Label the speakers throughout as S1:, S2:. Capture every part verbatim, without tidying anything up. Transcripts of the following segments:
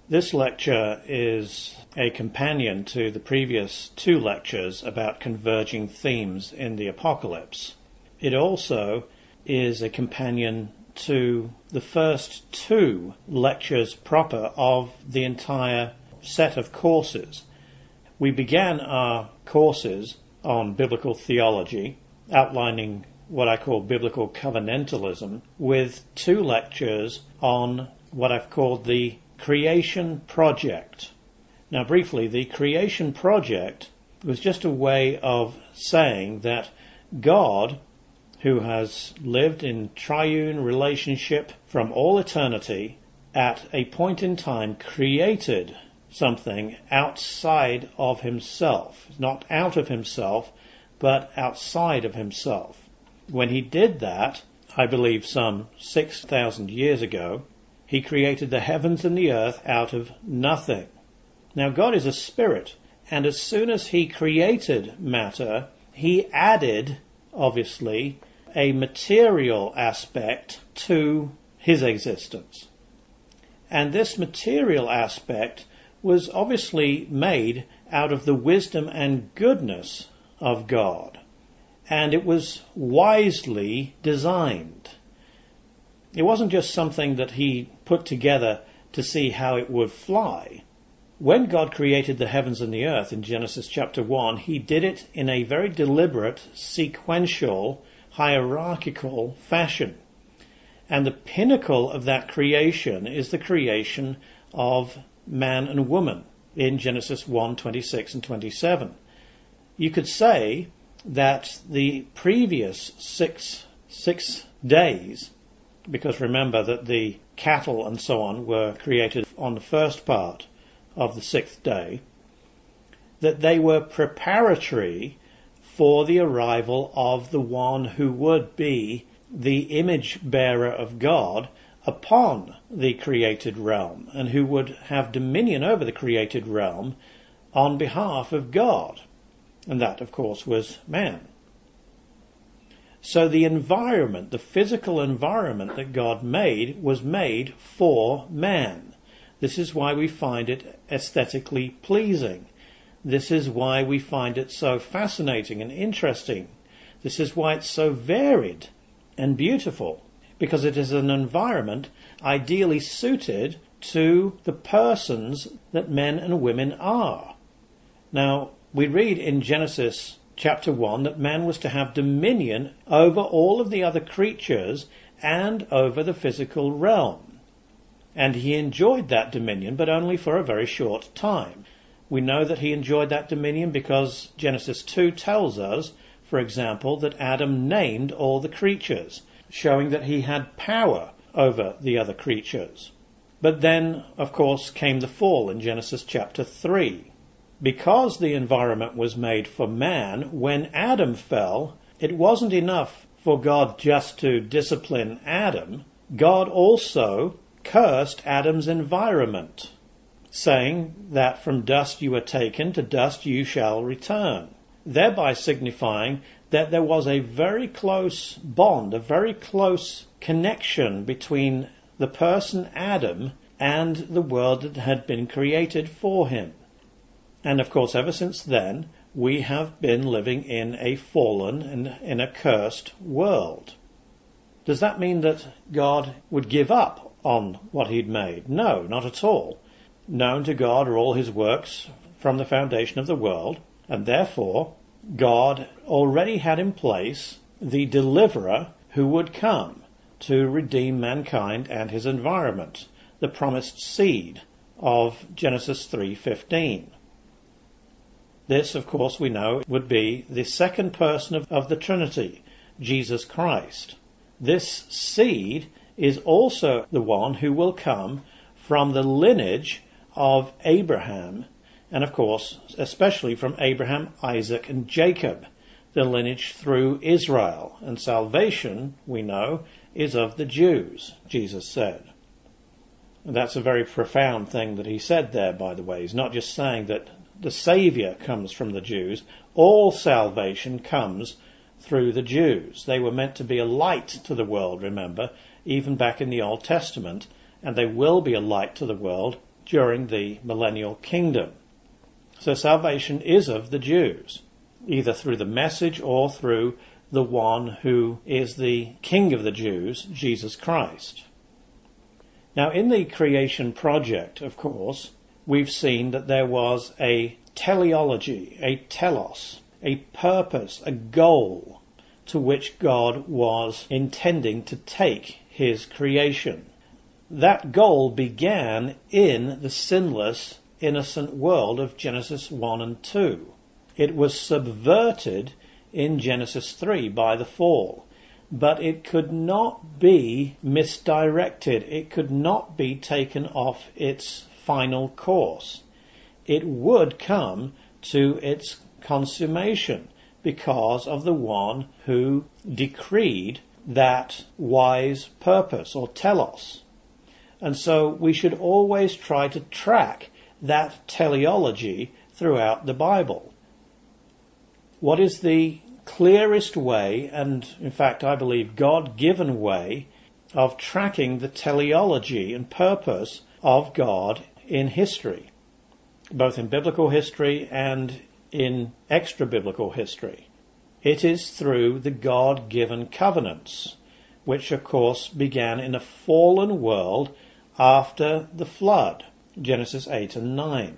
S1: This lecture is a companion to the previous two lectures about converging themes in the Apocalypse. It also is a companion to the first two lectures proper of the entire set of courses. We began our courses on biblical theology, outlining what I call biblical covenantalism, with two lectures on what I've called the creation project. Now, briefly, the creation project was just a way of saying that God, who has lived in triune relationship from all eternity, at a point in time created something outside of himself. Not out of himself, but outside of himself. When he did that, I believe some six thousand years ago, he created the heavens and the earth out of nothing. Now, God is a spirit, and as soon as he created matter, he added, obviously, a material aspect to his existence. And this material aspect was obviously made out of the wisdom and goodness of God. And it was wisely designed. It wasn't just something that he put together to see how it would fly. When God created the heavens and the earth in Genesis chapter one, he did it in a very deliberate, sequential, hierarchical fashion. And the pinnacle of that creation is the creation of man and woman in Genesis one, twenty-six and twenty-seven. You could say that the previous six, six days, because remember that the cattle and so on were created on the first part of the sixth day, that they were preparatory for the arrival of the one who would be the image bearer of God upon the created realm, and who would have dominion over the created realm on behalf of God. And that, of course, was man. So the environment, the physical environment that God made, was made for man. This is why we find it aesthetically pleasing. This is why we find it so fascinating and interesting. This is why it's so varied and beautiful, because it is an environment ideally suited to the persons that men and women are. Now, we read in Genesis chapter one that man was to have dominion over all of the other creatures and over the physical realm. And he enjoyed that dominion, but only for a very short time. We know that he enjoyed that dominion because Genesis two tells us, for example, that Adam named all the creatures, showing that he had power over the other creatures. But then, of course, came the fall in Genesis chapter three. Because the environment was made for man, when Adam fell, it wasn't enough for God just to discipline Adam. God also cursed Adam's environment, saying that from dust you were taken, to dust you shall return, thereby signifying that there was a very close bond, a very close connection between the person Adam and the world that had been created for him. And of course, ever since then, we have been living in a fallen and in a cursed world. Does that mean that God would give up on what he'd made? No, not at all. Known to God are all his works from the foundation of the world, and therefore God already had in place the deliverer who would come to redeem mankind and his environment, the promised seed of Genesis three fifteen. This, of course, we know would be the second person of, of the Trinity, Jesus Christ. This seed is also the one who will come from the lineage of Abraham, and of course, especially from Abraham, Isaac, and Jacob, the lineage through Israel. And salvation, we know, is of the Jews, Jesus said. And that's a very profound thing that he said there, by the way. He's not just saying that the Saviour comes from the Jews. All salvation comes through the Jews. They were meant to be a light to the world, remember, even back in the Old Testament, and they will be a light to the world during the millennial kingdom. So salvation is of the Jews, either through the message or through the one who is the King of the Jews, Jesus Christ. Now, in the creation project, of course, we've seen that there was a teleology, a telos, a purpose, a goal to which God was intending to take his creation. That goal began in the sinless, innocent world of Genesis one and two. It was subverted in Genesis three by the fall, but it could not be misdirected. It could not be taken off its final course. It would come to its consummation because of the one who decreed that wise purpose, or telos. And so we should always try to track that teleology throughout the Bible. What is the clearest way, and in fact I believe God-given way, of tracking the teleology and purpose of God in history, both in biblical history and in extra-biblical history? It is through the God-given covenants, which of course began in a fallen world after the flood, Genesis eight and nine.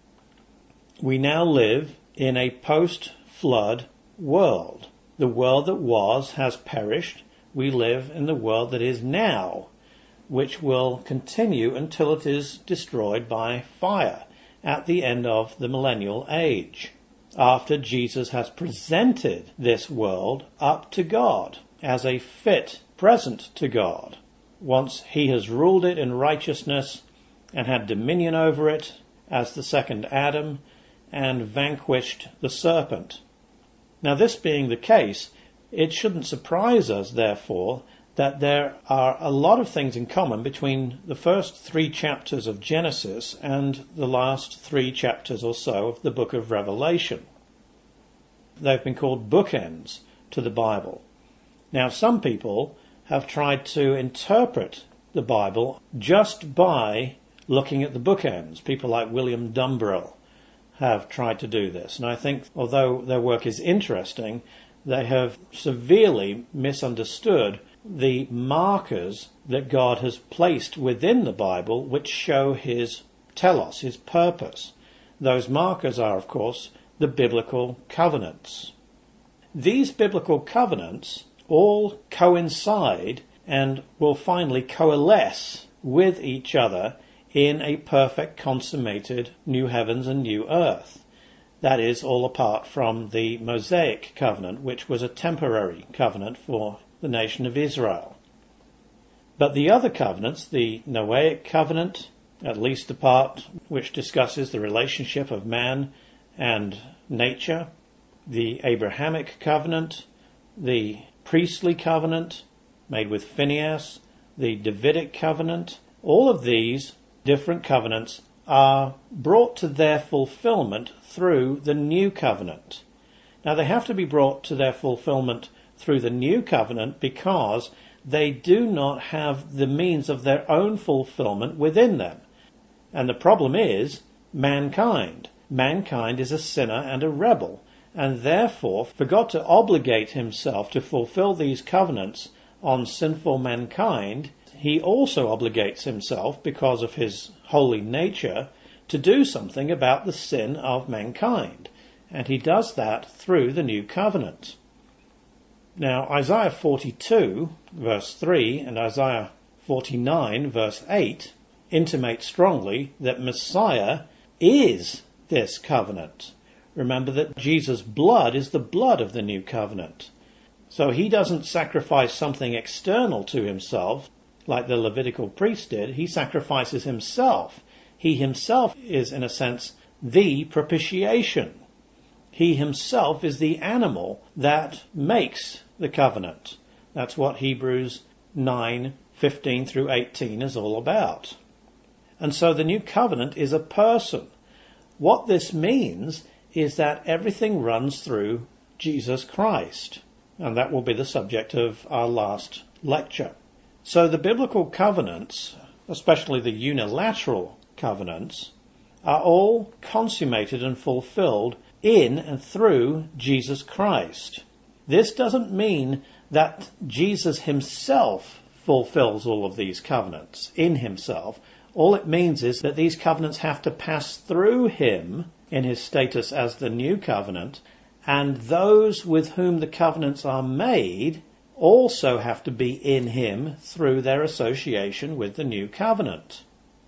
S1: We now live in a post-flood world. The world that was has perished. We live in the world that is now, which will continue until it is destroyed by fire at the end of the millennial age, after Jesus has presented this world up to God as a fit present to God, once he has ruled it in righteousness and had dominion over it as the second Adam and vanquished the serpent. Now, this being the case, it shouldn't surprise us, therefore, that there are a lot of things in common between the first three chapters of Genesis and the last three chapters or so of the book of Revelation. They've been called bookends to the Bible. Now, some people have tried to interpret the Bible just by looking at the bookends. People like William Dumbrell have tried to do this. And I think, although their work is interesting, they have severely misunderstood the markers that God has placed within the Bible which show his telos, his purpose. Those markers are, of course, the biblical covenants. These biblical covenants all coincide and will finally coalesce with each other in a perfect consummated new heavens and new earth. That is all apart from the Mosaic covenant, which was a temporary covenant for the nation of Israel. But the other covenants, the Noahic covenant, at least the part which discusses the relationship of man and nature, the Abrahamic covenant, the priestly covenant made with Phinehas, the Davidic covenant, all of these different covenants are brought to their fulfillment through the new covenant. Now, they have to be brought to their fulfillment through the new covenant because they do not have the means of their own fulfillment within them. And the problem is mankind. Mankind is a sinner and a rebel, and therefore forgot to obligate himself to fulfill these covenants on sinful mankind. He also obligates himself, because of his holy nature, to do something about the sin of mankind. And he does that through the new covenant. Now, Isaiah forty-two, verse three, and Isaiah forty-nine, verse eight, intimate strongly that Messiah is this covenant. Remember that Jesus' blood is the blood of the new covenant. So he doesn't sacrifice something external to himself, like the Levitical priest did. He sacrifices himself. He himself is, in a sense, the propitiation. He himself is the animal that makes the covenant. That's what Hebrews nine, fifteen through eighteen is all about. And so the new covenant is a person. What this means is that everything runs through Jesus Christ. And that will be the subject of our last lecture. So the biblical covenants, especially the unilateral covenants are all consummated and fulfilled in and through Jesus Christ. This doesn't mean that Jesus himself fulfills all of these covenants in himself. All it means is that these covenants have to pass through him in his status as the new covenant, and those with whom the covenants are made also have to be in him through their association with the new covenant.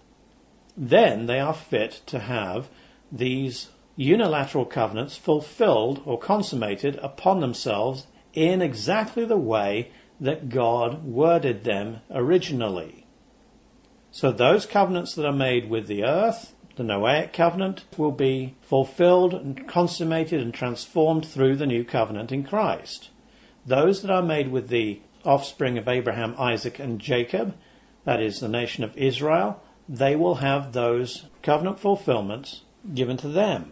S1: Then they are fit to have these unilateral covenants fulfilled or consummated upon themselves in exactly the way that God worded them originally. So those covenants that are made with the earth, the Noahic covenant, will be fulfilled and consummated and transformed through the new covenant in Christ. Those that are made with the offspring of Abraham, Isaac, and Jacob, that is the nation of Israel, they will have those covenant fulfillments given to them.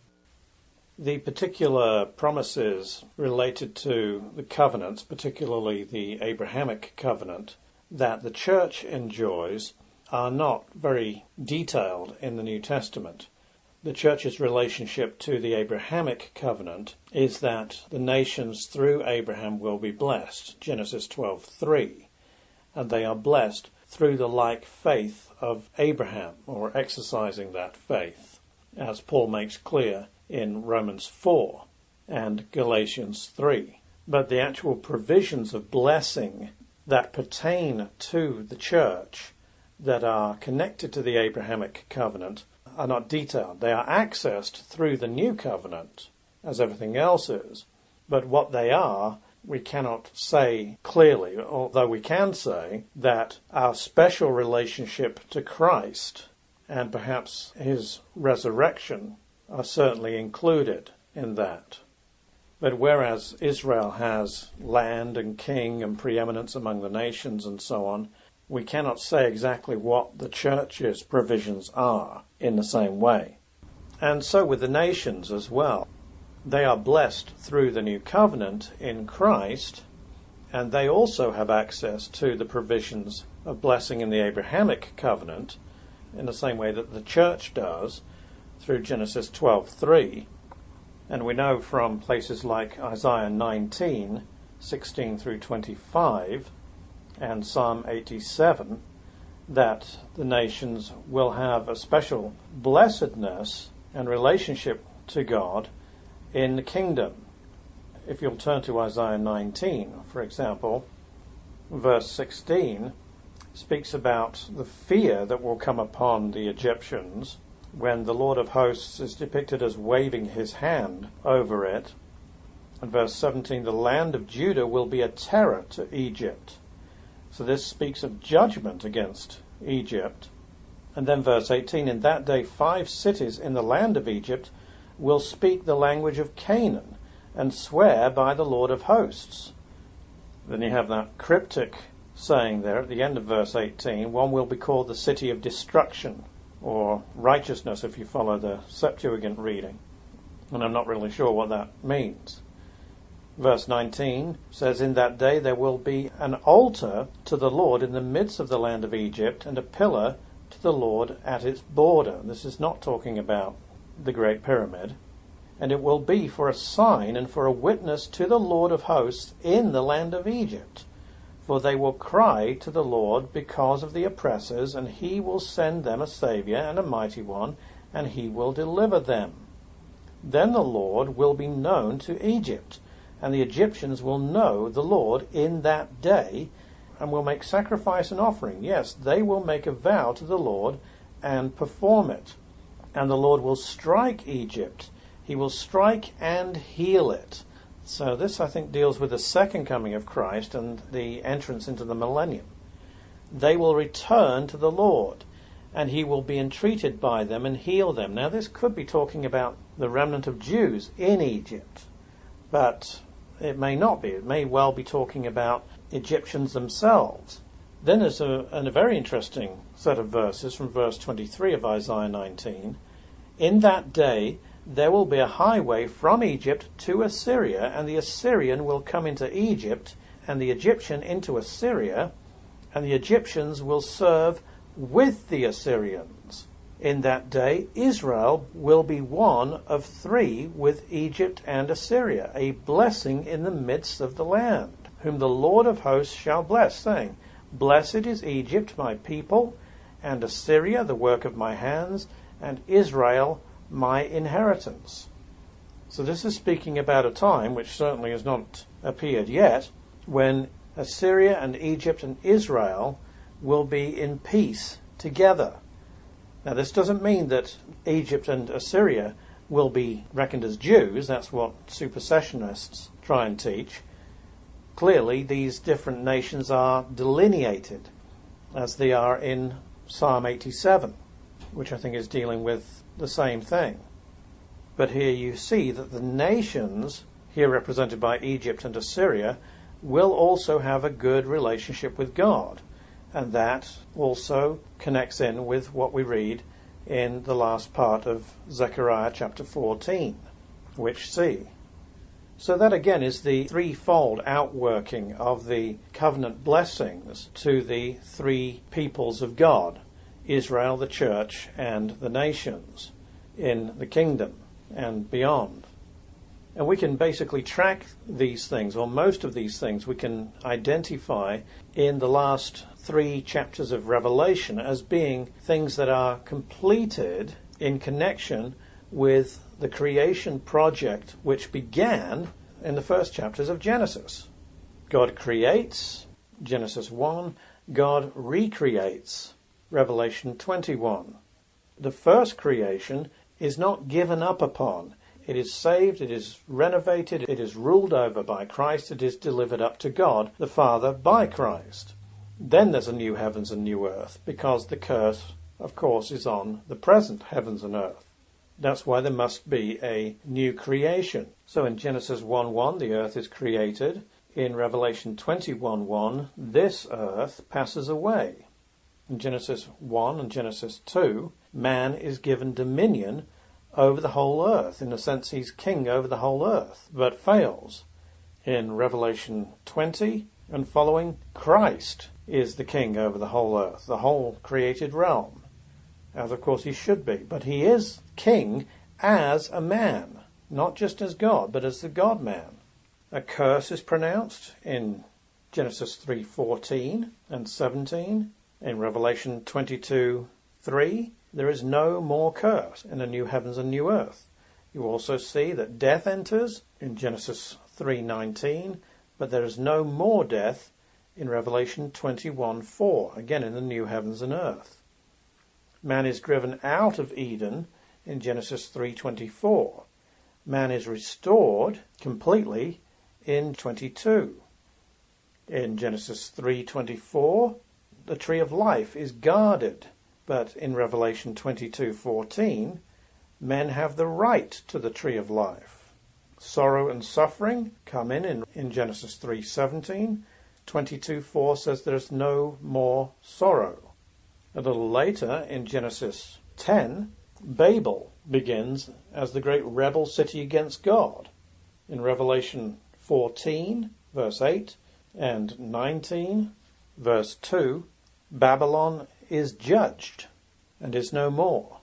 S1: The particular promises related to the covenants, particularly the Abrahamic covenant, that the church enjoys are not very detailed in the New Testament. The church's relationship to the Abrahamic covenant is that the nations through Abraham will be blessed, Genesis twelve three, and they are blessed through the like faith of Abraham, or exercising that faith, as Paul makes clear in Romans four and Galatians three. But the actual provisions of blessing that pertain to the church, that are connected to the Abrahamic covenant, are not detailed. They are accessed through the new covenant, as everything else is. But what they are, we cannot say clearly, although we can say that our special relationship to Christ and perhaps his resurrection are certainly included in that. But whereas Israel has land and king and preeminence among the nations and so on, we cannot say exactly what the church's provisions are in the same way. And so with the nations as well. They are blessed through the new covenant in Christ, and they also have access to the provisions of blessing in the Abrahamic covenant in the same way that the church does through Genesis twelve three. And we know from places like Isaiah nineteen, sixteen through twenty-five, and Psalm eighty-seven, that the nations will have a special blessedness and relationship to God in the kingdom. If you'll turn to Isaiah nineteen, for example, verse sixteen speaks about the fear that will come upon the Egyptians when the Lord of hosts is depicted as waving his hand over it. And verse seventeen, the land of Judah will be a terror to Egypt. So this speaks of judgment against Egypt. And then verse eighteen, in that day five cities in the land of Egypt will speak the language of Canaan and swear by the Lord of hosts. Then you have that cryptic saying there at the end of verse eighteen, one will be called the city of destruction, or righteousness if you follow the Septuagint reading. And I'm not really sure what that means. Verse nineteen says, in that day there will be an altar to the Lord in the midst of the land of Egypt, and a pillar to the Lord at its border. This is not talking about the Great Pyramid. And it will be for a sign and for a witness to the Lord of hosts in the land of Egypt. For they will cry to the Lord because of the oppressors, and he will send them a Saviour and a mighty one, and he will deliver them. Then the Lord will be known to Egypt, and the Egyptians will know the Lord in that day, and will make sacrifice and offering. Yes, they will make a vow to the Lord and perform it. And the Lord will strike Egypt. He will strike and heal it. So this, I think, deals with the second coming of Christ and the entrance into the millennium. They will return to the Lord, and he will be entreated by them and heal them. Now, this could be talking about the remnant of Jews in Egypt, but it may not be. It may well be talking about Egyptians themselves. Then there's a, a very interesting set of verses from verse twenty-three of Isaiah nineteen. In that day there will be a highway from Egypt to Assyria, and the Assyrian will come into Egypt, and the Egyptian into Assyria, and the Egyptians will serve with the Assyrians. In that day Israel will be one of three with Egypt and Assyria, a blessing in the midst of the land, whom the Lord of hosts shall bless, saying, Blessed is Egypt, my people, and Assyria, the work of my hands, and Israel, my inheritance. So this is speaking about a time, which certainly has not appeared yet, when Assyria and Egypt and Israel will be in peace together. Now, this doesn't mean that Egypt and Assyria will be reckoned as Jews. That's what supersessionists try and teach. Clearly, these different nations are delineated, as they are in Psalm eighty-seven, which I think is dealing with the same thing. But here you see that the nations, here represented by Egypt and Assyria, will also have a good relationship with God. And that also connects in with what we read in the last part of Zechariah chapter fourteen, which see. So that again is the threefold outworking of the covenant blessings to the three peoples of God, Israel, the church, and the nations in the kingdom and beyond. And we can basically track these things, or most of these things we can identify in the last three chapters of Revelation as being things that are completed in connection with the creation project which began in the first chapters of Genesis. God creates, Genesis one. God recreates, Revelation twenty-one. The first creation is not given up upon. It is saved, it is renovated, it is ruled over by Christ, it is delivered up to God, the Father, by Christ. Then there's a new heavens and new earth, because the curse, of course, is on the present heavens and earth. That's why there must be a new creation. So in Genesis one one, the earth is created. In Revelation twenty-one one, this earth passes away. In Genesis one and Genesis two, man is given dominion over the whole earth. In a sense, he's king over the whole earth, but fails. In Revelation twenty and following, Christ is the king over the whole earth, the whole created realm, as of course he should be. But he is king as a man, not just as God, but as the God-man. A curse is pronounced in Genesis three fourteen and seventeen. In Revelation twenty-two three, there is no more curse in the new heavens and new earth. You also see that death enters in Genesis three nineteen, but there is no more death in Revelation twenty-one four, again in the new heavens and earth. Man is driven out of Eden in Genesis three twenty-four. Man is restored completely in twenty-two. In Genesis three twenty-four, the tree of life is guarded, but in Revelation twenty-two fourteen, men have the right to the tree of life. Sorrow and suffering come in in, in Genesis three seventeen. twenty-two four says there's no more sorrow. A little later in Genesis ten, Babel begins as the great rebel city against God. In Revelation fourteen, verse eight, and nineteen, verse two, Babylon is judged and is no more.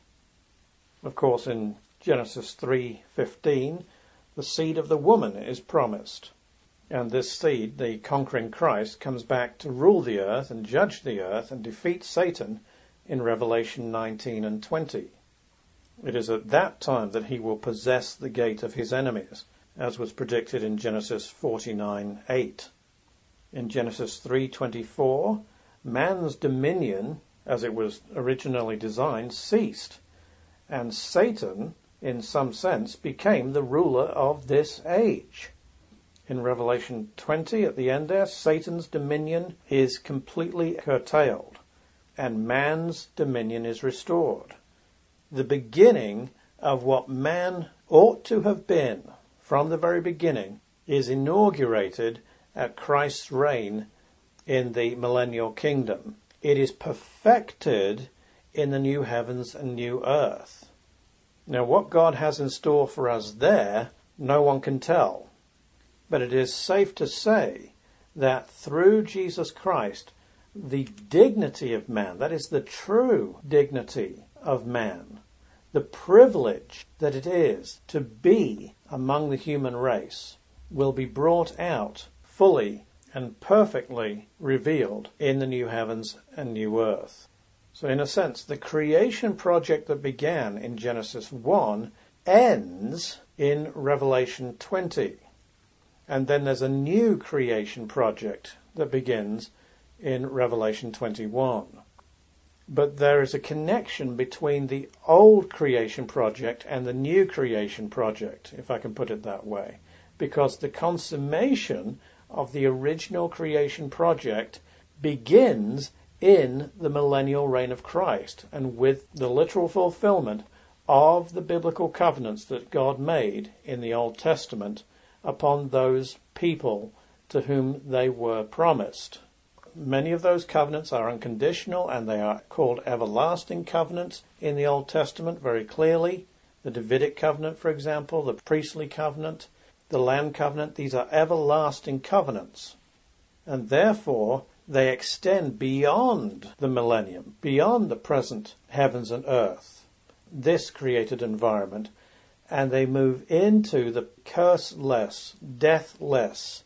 S1: Of course, in Genesis three fifteen, the seed of the woman is promised. And this seed, the conquering Christ, comes back to rule the earth and judge the earth and defeat Satan in Revelation nineteen and twenty. It is at that time that he will possess the gate of his enemies, as was predicted in Genesis forty-nine eight. In Genesis three twenty-four, man's dominion, as it was originally designed, ceased, and Satan, in some sense, became the ruler of this age. In Revelation twenty, at the end there, Satan's dominion is completely curtailed, and man's dominion is restored. The beginning of what man ought to have been from the very beginning is inaugurated at Christ's reign in the millennial kingdom. It is perfected in the new heavens and new earth. Now, what God has in store for us there, no one can tell. But it is safe to say that through Jesus Christ, the dignity of man, that is the true dignity of man, the privilege that it is to be among the human race, will be brought out fully and perfectly revealed in the new heavens and new earth. So in a sense, the creation project that began in Genesis one ends in Revelation twenty. And then there's a new creation project that begins in Revelation twenty-one. But there is a connection between the old creation project and the new creation project, if I can put it that way, because the consummation of the original creation project begins in the millennial reign of Christ, and with the literal fulfillment of the biblical covenants that God made in the Old Testament upon those people to whom they were promised. Many of those covenants are unconditional, and they are called everlasting covenants in the Old Testament very clearly. The Davidic covenant, for example, the priestly covenant, the land covenant, these are everlasting covenants. And therefore, they extend beyond the millennium, beyond the present heavens and earth, this created environment, and they move into the curseless, deathless,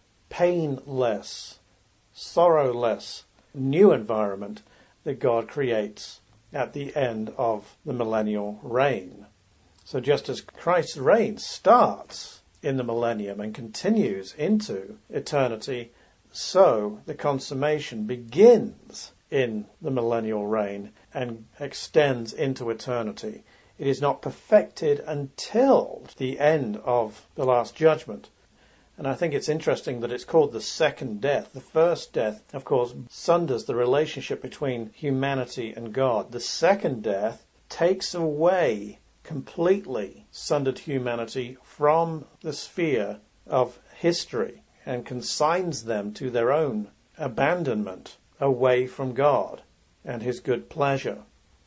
S1: painless, sorrowless new environment that God creates at the end of the millennial reign. So just as Christ's reign starts in the millennium and continues into eternity, so the consummation begins in the millennial reign and extends into eternity. It is not perfected until the end of the Last Judgment. And I think it's interesting that it's called the second death. The first death, of course, sunders the relationship between humanity and God. The second death takes away completely sundered humanity from the sphere of history and consigns them to their own abandonment away from God and his good pleasure.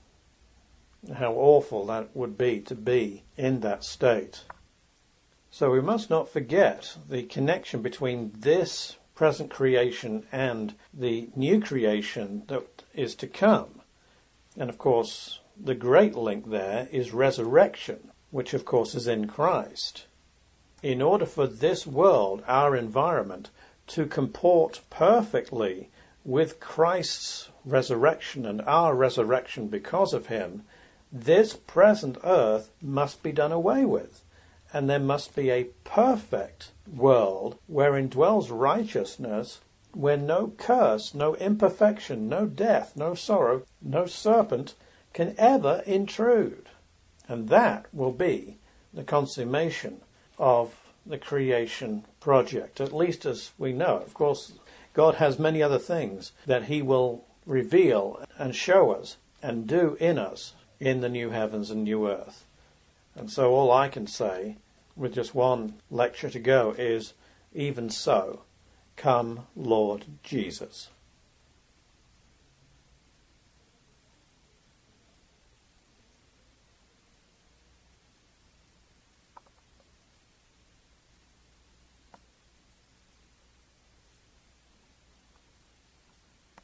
S1: How awful that would be to be in that state. So we must not forget the connection between this present creation and the new creation that is to come. And of course, the great link there is resurrection, which of course is in Christ. In order for this world, our environment, to comport perfectly with Christ's resurrection and our resurrection because of him, this present earth must be done away with. And there must be a perfect world wherein dwells righteousness, where no curse, no imperfection, no death, no sorrow, no serpent can ever intrude. And that will be the consummation of the creation project, at least as we know. Of course, God has many other things that he will reveal and show us and do in us in the new heavens and new earth. And so all I can say, with just one lecture to go, is, even so, come, Lord Jesus.